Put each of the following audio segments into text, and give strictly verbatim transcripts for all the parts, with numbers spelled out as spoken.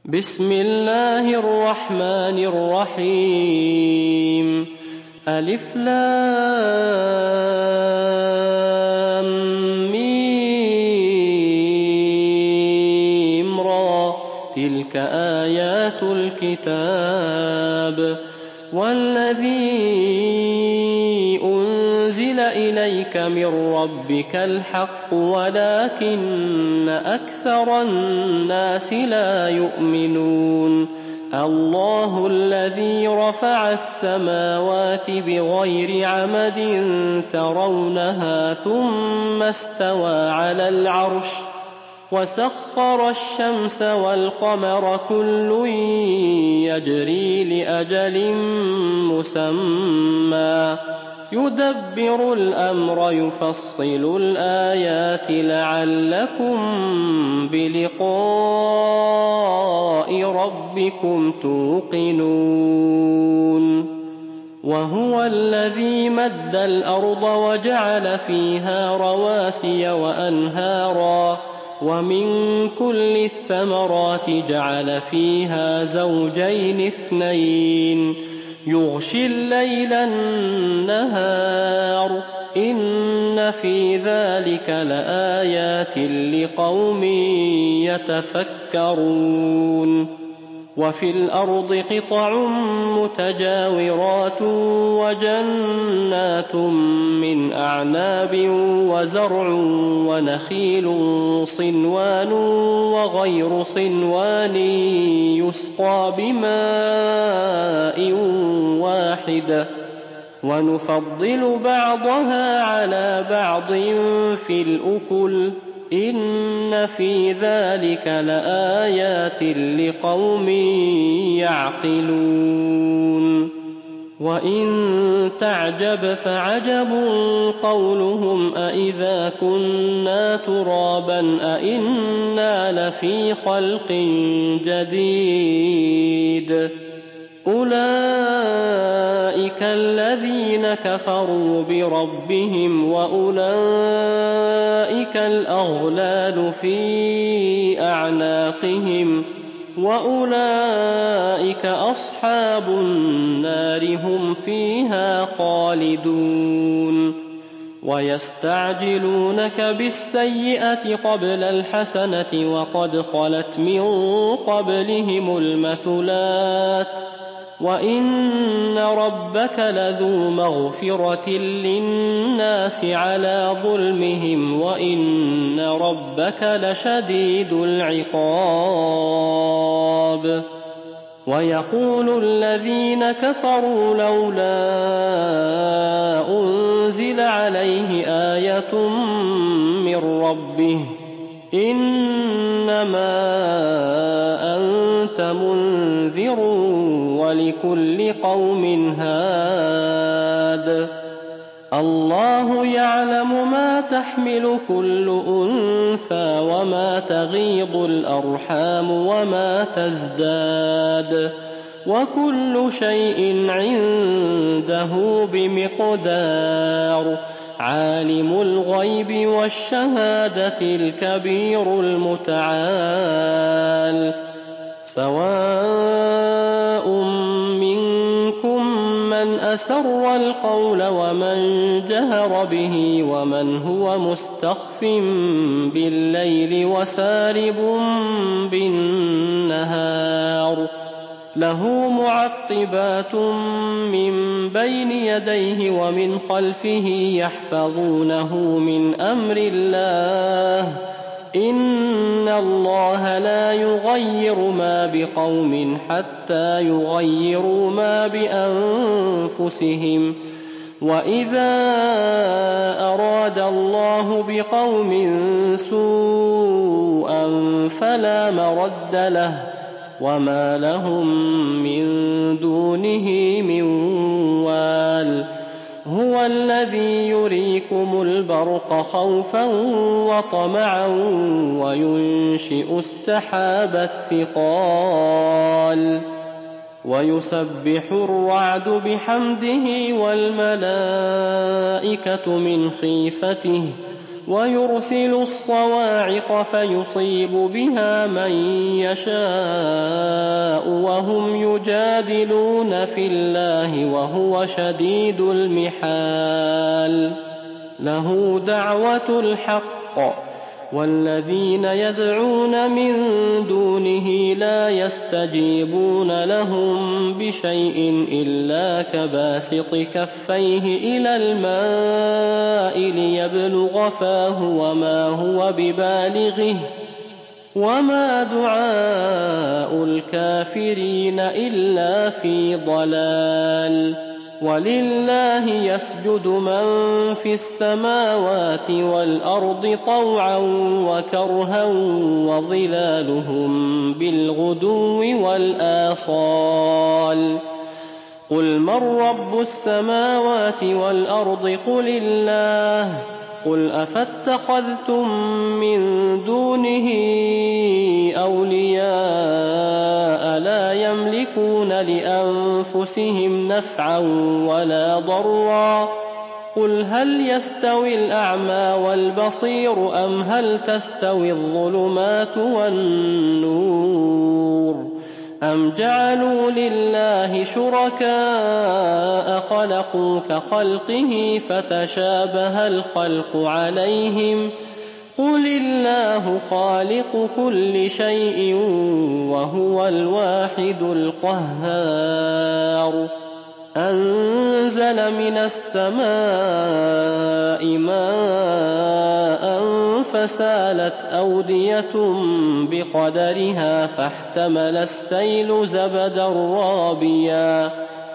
بسم الله الرحمن الرحيم ألف لام ميم را تلك آيات الكتاب والذي أنزل إليك من ربك الحق ولكن أكثر الناس لا يؤمنون الله الذي رفع السماوات بغير عمد ترونها ثم استوى على العرش وسخر الشمس والقمر كل يجري لأجل مسمى يدبر الأمر يفصل الآيات لعلكم بلقاء ربكم توقنون وهو الذي مد الأرض وجعل فيها رواسي وأنهارا ومن كل الثمرات جعل فيها زوجين اثنين يغشي الليل النهار إن في ذلك لآيات لقوم يتفكرون وفي الأرض قطع متجاورات وجنات من أعناب وزرع ونخيل صنوان وغير صنوان يسقى بماء واحد ونفضل بعضها على بعض في الأكل إن في ذلك لآيات لقوم يعقلون وإن تعجب فعجب قولهم أإذا كنا ترابا أإنا لفي خلق جديد أولئك الذين كفروا بربهم وأولئك الأغلال في أعناقهم وأولئك أصحاب النار هم فيها خالدون ويستعجلونك بالسيئة قبل الحسنة وقد خلت من قبلهم المثلات وإن ربك لذو مغفرة للناس على ظلمهم وإن ربك لشديد العقاب ويقول الذين كفروا لولا أنزل عليه آية من ربه إنما أنت منذر ولكل قوم هاد الله يعلم ما تحمل كل أنثى وما تغيض الأرحام وما تزداد وكل شيء عنده بمقدار عالم الغيب والشهادة الكبير المتعال سواء منكم من أسر القول ومن جهر به ومن هو مستخف بالليل وسارب بالنهار له معقبات من بين يديه ومن خلفه يحفظونه من أمر الله إن الله لا يغير ما بقوم حتى يغيروا ما بأنفسهم وإذا أراد الله بقوم سوءا فلا مرد له وما لهم من دونه من وال هو الذي يريكم البرق خوفا وطمعا وينشئ السحاب الثقال ويسبح الرعد بحمده والملائكة من خيفته ويرسل الصواعق فيصيب بها من يشاء وهم يجادلون في الله وهو شديد المحال له دعوة الحق والذين يدعون من دونه لا يستجيبون لهم بشيء إلا كباسط كفيه إلى الماء ليبلغ فاه وما هو ببالغه وما دعاء الكافرين إلا في ضلال ولله يسجد من في السماوات والأرض طوعا وكرها وظلالهم بالغدو والآصال قل من رب السماوات والأرض قل الله قل أفاتخذتم من دونه أولياء لا يملكون لأنفسهم نفعا ولا ضرا قل هل يستوي الأعمى والبصير أم هل تستوي الظلمات والنور أم جعلوا لله شركاء خلقوا كخلقه فتشابه الخلق عليهم قل الله خالق كل شيء وهو الواحد القهار أنزل من السماء ماء فسالت أودية بقدرها فاحتمل السيل زبدا رابيا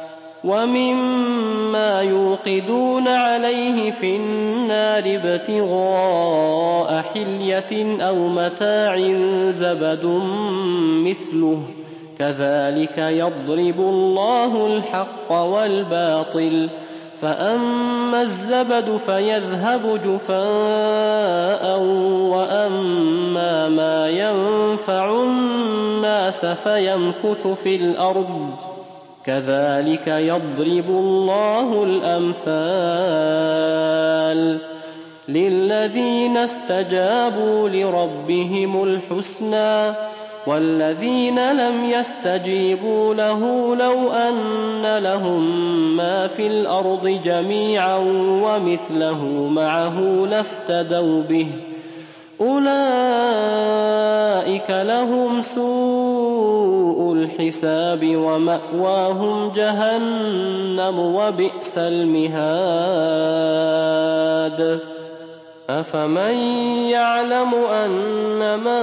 ومما يوقدون عليه في النار ابتغاء حلية أو متاع زبد مثله كذلك يضرب الله الحق والباطل فأما الزبد فيذهب جفاء وأما ما ينفع الناس فيمكث في الأرض كذلك يضرب الله الأمثال للذين استجابوا لربهم الحسنى والذين لم يستجيبوا له لو أن لهم ما في الأرض جميعا ومثله معه لافتدوا به أولئك لهم سوء الحساب ومأواهم جهنم وبئس المهاد أفمن يعلم أنما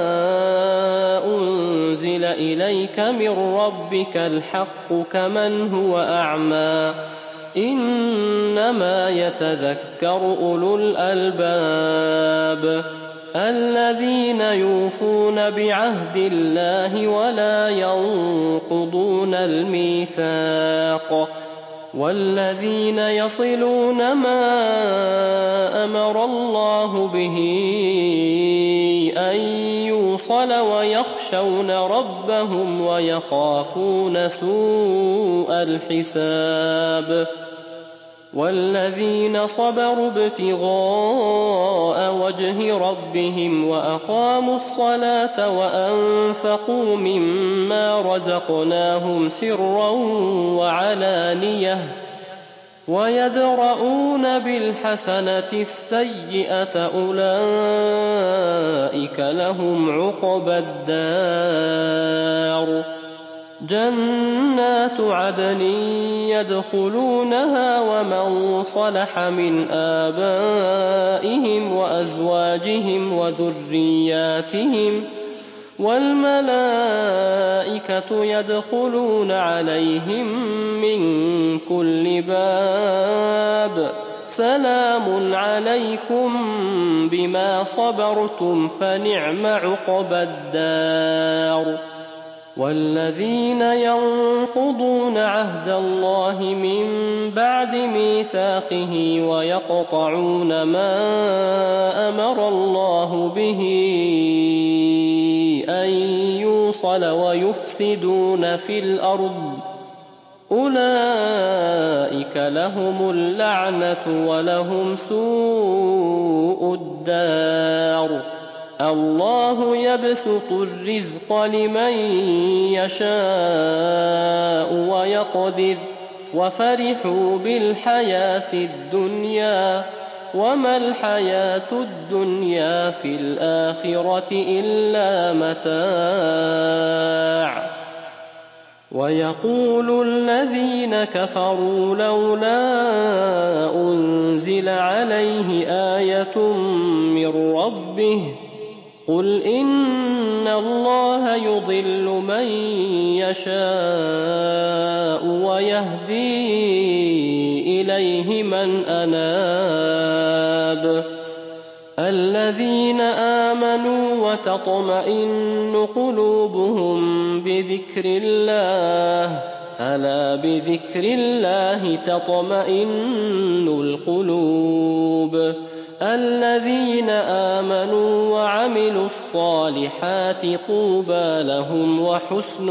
أنزل إليك من ربك الحق كمن هو أعمى إنما يتذكر أولو الألباب الذين يوفون بعهد الله ولا ينقضون الميثاق والذين يصلون ما أمر الله به أن يوصل ويخشون ربهم ويخافون سوء الحساب والذين صبروا ابتغاء وجه ربهم وأقاموا الصلاة وأنفقوا مما رزقناهم سرا وعلانية ويدرؤون بالحسنة السيئة أولئك لهم عقبى الدار جنات عدن يدخلونها ومن صلح من آبائهم وأزواجهم وذرياتهم والملائكة يدخلون عليهم من كل باب سلام عليكم بما صبرتم فنعم عقبى الدار والذين ينقضون عهد الله من بعد ميثاقه ويقطعون ما أمر الله به أن يوصل ويفسدون في الأرض أولئك لهم اللعنة ولهم سوء الدار الله يبسط الرزق لمن يشاء ويقدر وفرحوا بالحياة الدنيا وما الحياة الدنيا في الآخرة إلا متاع ويقول الذين كفروا لولا أنزل عليه آية من ربه قل إن الله يضل من يشاء ويهدي إليه من أناب الذين آمنوا وتطمئن قلوبهم بذكر الله ألا بذكر الله تطمئن القلوب الذين آمنوا وعملوا الصالحات طوبى لهم وحسن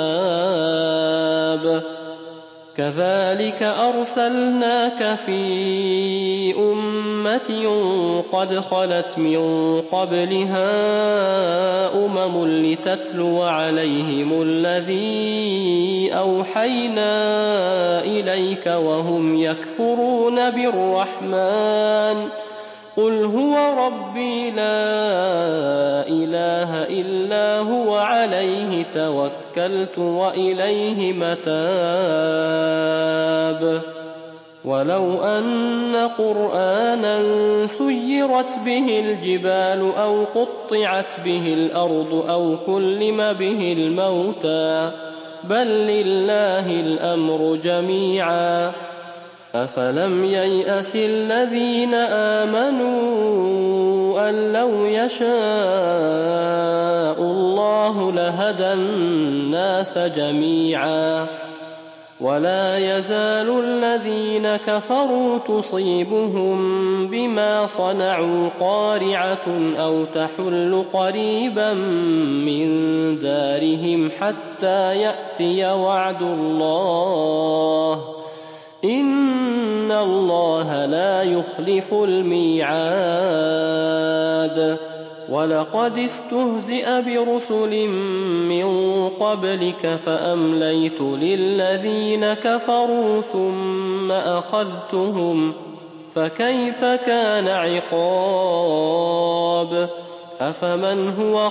مآب كذلك أرسلناك في أمة قد خلت من قبلها أمم لتتلو عليهم الذي أوحينا إليك وهم يكفرون بالرحمن قل هو ربي لا إله إلا هو عليه توكلت وإليه متاب ولو أن قرآنا سيرت به الجبال أو قطعت به الأرض أو كلم به الموتى بل لله الأمر جميعا أفلم ييأس الذين آمنوا أن لو يشاء الله لهدى الناس جميعا ولا يزال الذين كفروا تصيبهم بما صنعوا قارعة أو تحل قريبا من دارهم حتى يأتي وعد الله إن الله لا يخلف الميعاد ولقد استهزئ برسل من قبلك فأمليت للذين كفروا ثم أخذتهم فكيف كان عقاب أفمن هو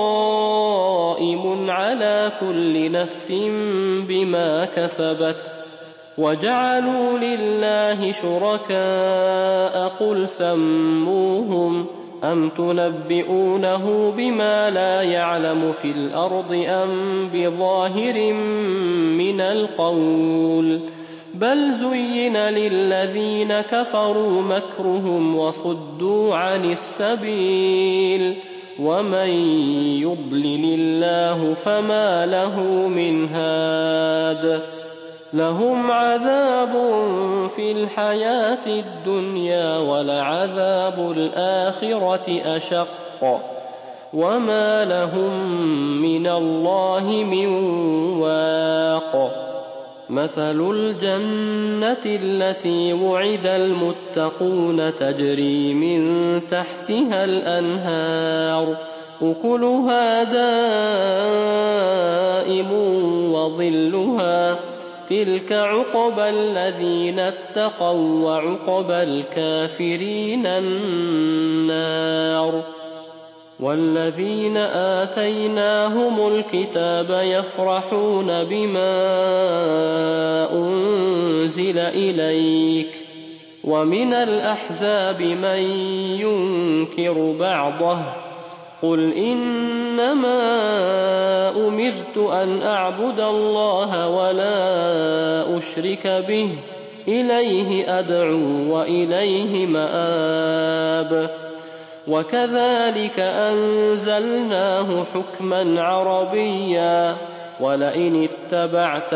قائم على كل نفس بما كسبت وجعلوا لله شركاء قل سموهم أم تنبئونه بما لا يعلم في الأرض أم بظاهر من القول بل زين للذين كفروا مكرهم وصدوا عن السبيل ومن يضلل الله فما له من هاد لهم عذاب في الحياة الدنيا ولعذاب الآخرة أشق وما لهم من الله من واق مثل الجنة التي وعد المتقون تجري من تحتها الأنهار أكلها دائم وظلها تلك عقبى الذين اتقوا وعقبى الكافرين النار والذين آتيناهم الكتاب يفرحون بما أنزل إليك ومن الأحزاب من ينكر بعضه قل إنما أمرت أن أعبد الله ولا أشرك به إليه أدعو وإليه مآب وكذلك أنزلناه حكما عربيا ولئن اتبعت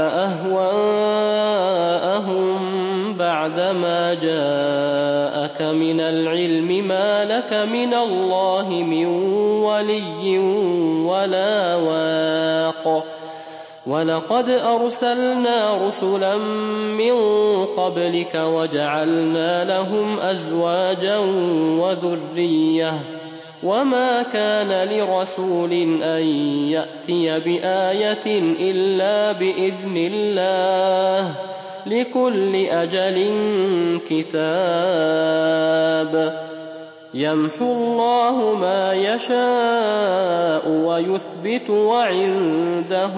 أهواءهم بعدما جاءك من العلم ما لك من الله من ولي ولا واق وَلَقَدْ أَرْسَلْنَا رُسُلًا مِّن قَبْلِكَ وَجَعَلْنَا لَهُمْ أَزْوَاجًا وَذُرِّيَّةً ۚ وَمَا كَانَ لِرَسُولٍ أَن يَأْتِيَ بِآيَةٍ إِلَّا بِإِذْنِ اللَّهِ ۗ لِكُلِّ أَجَلٍ كِتَابٌ. يَمْحُو اللَّهُ مَا يَشَاءُ وَيُثْبِتُ ۖ وَعِندَهُ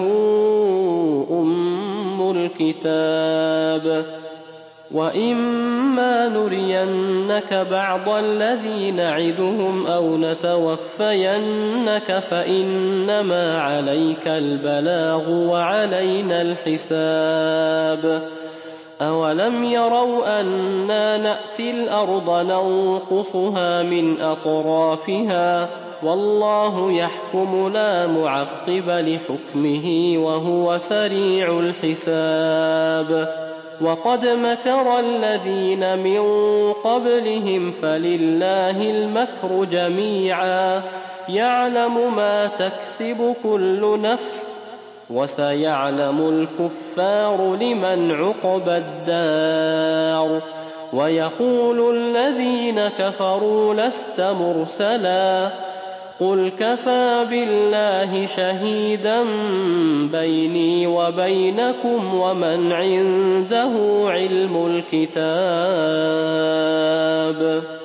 أُمُّ الْكِتَابِ. وَإِمَّا نُرِيَنَّكَ بَعْضَ الَّذِي نَعِدُهُمْ أَوْ نَتَوَفَّيَنَّكَ فَإِنَّمَا عَلَيْكَ الْبَلَاغُ وَعَلَيْنَا الْحِسَابُ. أَوَلَمْ يَرَوْا أَنَّا نَأْتِي الْأَرْضَ نَنقُصُهَا مِنْ أَطْرَافِهَا ۚ وَاللَّهُ يَحْكُمُ لَا مُعَقِّبَ لِحُكْمِهِ ۚ وَهُوَ سَرِيعُ الْحِسَابِ. وَقَدْ مَكَرَ الَّذِينَ مِن قَبْلِهِمْ فَلِلَّهِ الْمَكْرُ جَمِيعًا ۖ يَعْلَمُ مَا تَكْسِبُ كُلُّ نَفْسٍ ۗ وَسَيَعْلَمُ الْكُفَّارُ لِمَنْ عُقْبَى الدَّارِ. وَيَقُولُ الَّذِينَ كَفَرُوا لَسْتَ مُرْسَلًا ۚ قُلْ كَفَىٰ بِاللَّهِ شَهِيدًا بَيْنِي وَبَيْنَكُمْ وَمَنْ عِندَهُ عِلْمُ الْكِتَابِ.